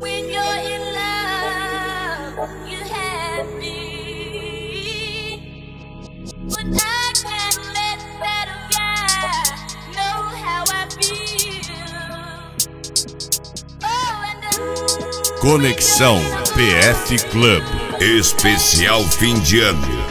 When you're in love, you have me. But I can't let that guy know how I feel. Oh, and Conexão PF Club. Especial fim de ano.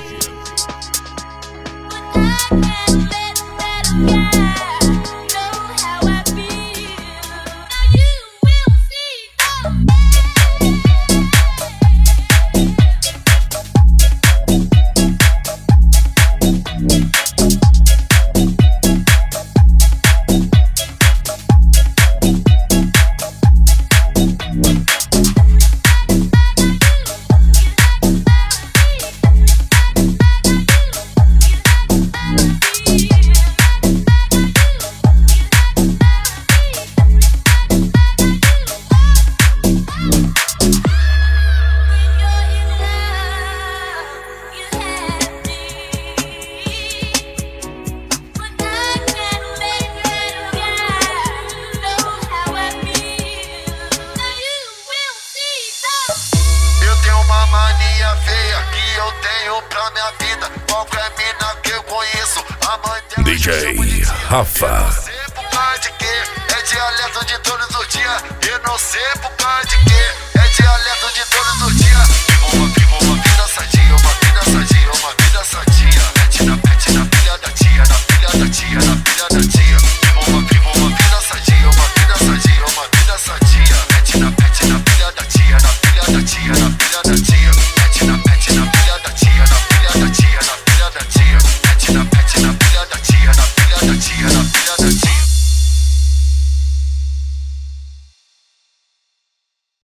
Mania feia que eu tenho pra minha vida. Qualquer mina que eu conheço, a mãe dela DJ Rafa. é dialeto de todos os dias.